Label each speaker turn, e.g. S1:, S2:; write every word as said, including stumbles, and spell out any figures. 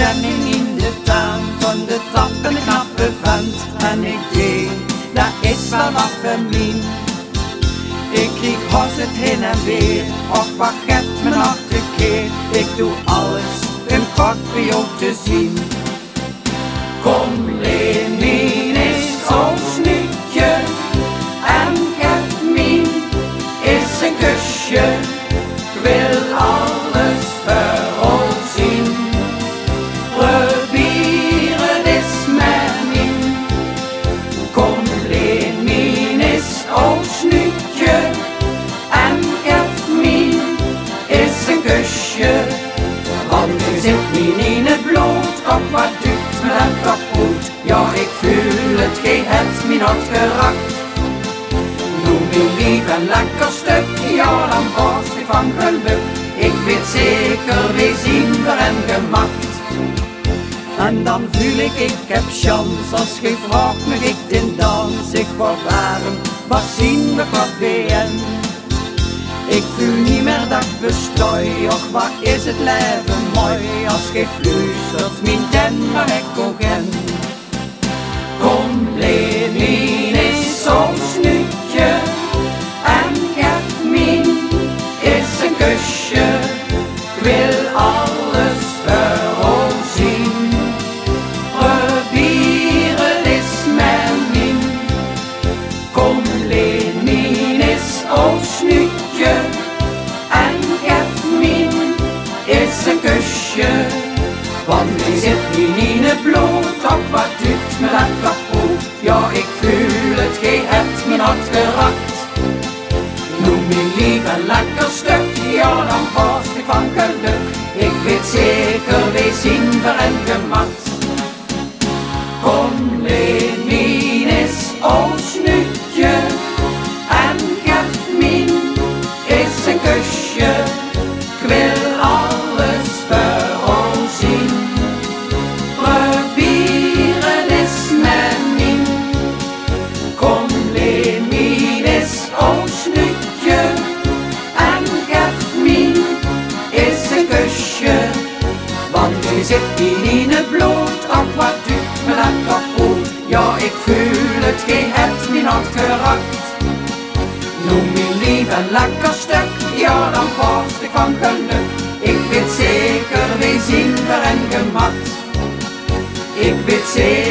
S1: penning in de tuin van de trap en de knappe vent. En ik denk, dat is wel wat femien. Ik krieg hos het heen en weer, och wat geeft mijn hart een keer. Ik doe alles om kort bij jou te zien. Kom Leni, is ons snuitje en geef me is een kusje. Ik wil alles voor ons zien. Probeer het eens met me. Kom Leni, is ons snuitje en geef me is een kusje. Want u zit niet in het bloed, op wat doet me dat kapot. Ja, ik voel het, gij hebt mijn hart geraakt. Doe me lief en lekker stuk, ja dan borst ik van geluk. Ik weet zeker, wij zien ver en gemaakt. En dan voel ik, ik heb chance, als gij vraagt me ik in dans. Ik word warm, wat zien we wat weer. Ik voel niet meer dat ik bestooi, och wat is het leven mooi. Als gij fluistert, mijn den maar ik ook in. Kom Leni, is ons snuitje en geef me is een kusje. Ik wil alles voor ons zien. Probeer het eens met me. Kom Leni, is ons snuitje en geef me is een kusje. Want je zit niet in het bloed, op wat doet me dat kapot. Ja, ik voel het, gij hebt mijn hart geraakt. Noem me lief en lekker stuk, ja dan borst ik van geluk. Ik weet zeker, wij zien ver en gemaakt. Kom Leni, is ons snuitje en geef me is een kusje. Ik wil alles voor ons zien. Probeer het eens met me. Kom Leni, is ons snuitje en geef me is een kusje. Want u zit niet in het bloed, op wat doet me dat kapot. Ja, ik voel het, gij hebt mijn hart geraakt. Noem me lief en lekker stuk, ja dan borst ik van geluk. Ik weet zeker, wij zien ver en gemaakt. Ik weet zeker.